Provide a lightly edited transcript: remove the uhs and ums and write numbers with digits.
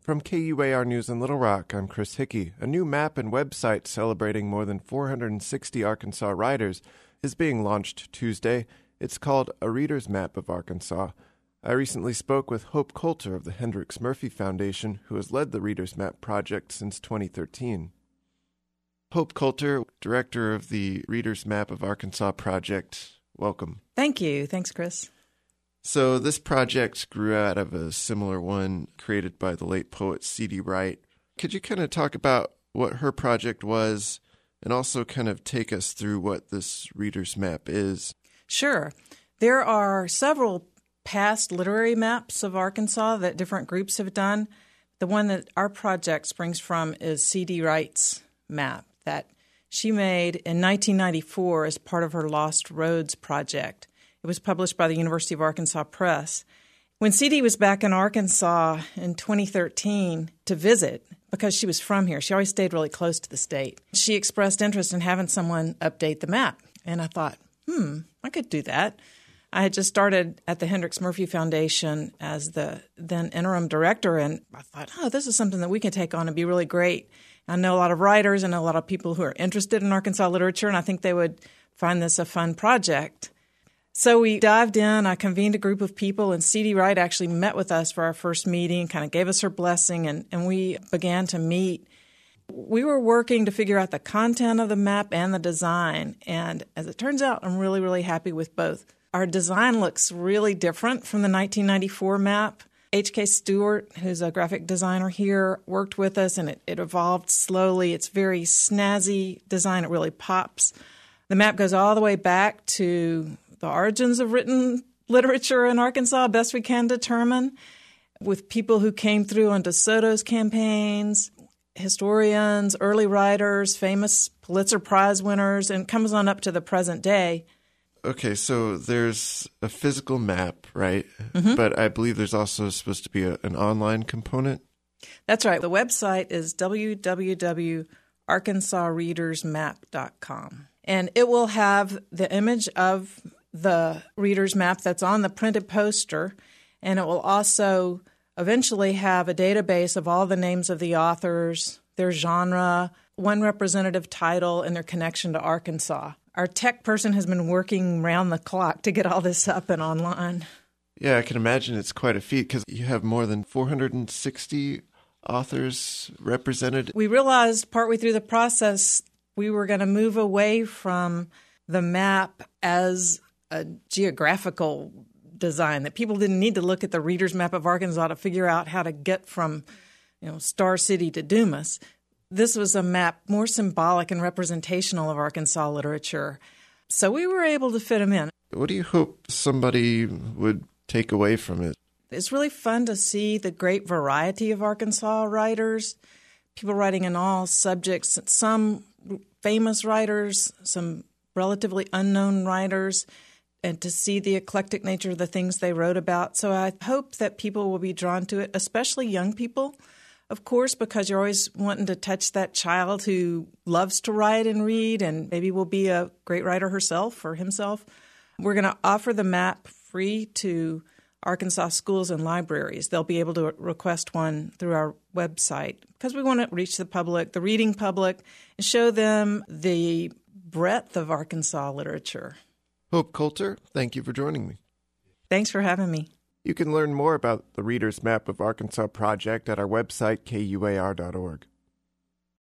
From KUAR News in Little Rock, I'm Chris Hickey. A new map and website celebrating more than 460 Arkansas writers is being launched Tuesday. It's called A Reader's Map of Arkansas. I recently spoke with Hope Coulter of the Hendrix Murphy Foundation, who has led the Reader's Map project since 2013. Hope Coulter, director of the Reader's Map of Arkansas project, welcome. Thank you. Thanks, Chris. So this project grew out of a similar one created by the late poet C.D. Wright. Could you kind of talk about what her project was and also kind of take us through what this Reader's Map is? Sure. There are several past literary maps of Arkansas that different groups have done. The one that our project springs from is C.D. Wright's map that she made in 1994 as part of her Lost Roads project. It was published by the University of Arkansas Press. When C.D. was back in Arkansas in 2013 to visit, because she was from here, she always stayed really close to the state, she expressed interest in having someone update the map. And I thought, I could do that. I had just started at the Hendrix Murphy Foundation as the then interim director, and I thought, this is something that we can take on and be really great. I know a lot of writers and a lot of people who are interested in Arkansas literature, and I think they would find this a fun project. So we dived in. I convened a group of people, and C.D. Wright actually met with us for our first meeting, kind of gave us her blessing, and we began to meet. We were working to figure out the content of the map and the design, and as it turns out, I'm really, really happy with both. Our design looks really different from the 1994 map. H.K. Stewart, who's a graphic designer here, worked with us, and it evolved slowly. It's very snazzy design. It really pops. The map goes all the way back to the origins of written literature in Arkansas, best we can determine, with people who came through on DeSoto's campaigns, historians, early writers, famous Pulitzer Prize winners, and comes on up to the present day. Okay, so there's a physical map, right? Mm-hmm. But I believe there's also supposed to be an online component. That's right. The website is www.arkansasreadersmap.com. And it will have the image of the reader's map that's on the printed poster, and it will also eventually have a database of all the names of the authors, their genre, one representative title, and their connection to Arkansas. Our tech person has been working round the clock to get all this up and online. Yeah, I can imagine it's quite a feat because you have more than 460 authors represented. We realized partway through the process we were going to move away from the map as a geographical design, that people didn't need to look at the Reader's Map of Arkansas to figure out how to get from, Star City to Dumas. This was a map more symbolic and representational of Arkansas literature. So we were able to fit them in. What do you hope somebody would take away from it? It's really fun to see the great variety of Arkansas writers, people writing in all subjects, some famous writers, some relatively unknown writers, and to see the eclectic nature of the things they wrote about. So I hope that people will be drawn to it, especially young people, of course, because you're always wanting to touch that child who loves to write and read and maybe will be a great writer herself or himself. We're going to offer the map free to Arkansas schools and libraries. They'll be able to request one through our website because we want to reach the public, the reading public, and show them the breadth of Arkansas literature. Hope Coulter, thank you for joining me. Thanks for having me. You can learn more about the Reader's Map of Arkansas project at our website, kuar.org.